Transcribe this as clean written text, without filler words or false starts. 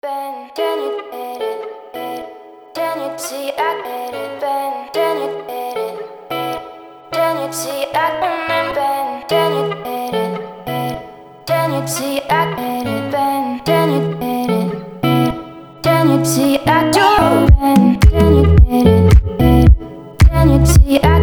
Ben, then you did it. Then you see I did it. Ben, then you did it. Then you see I remember. Ben, then you did it. Then you see I did it. Ben, then you did it. Then you see I do. Ben, then you did it. Then you see I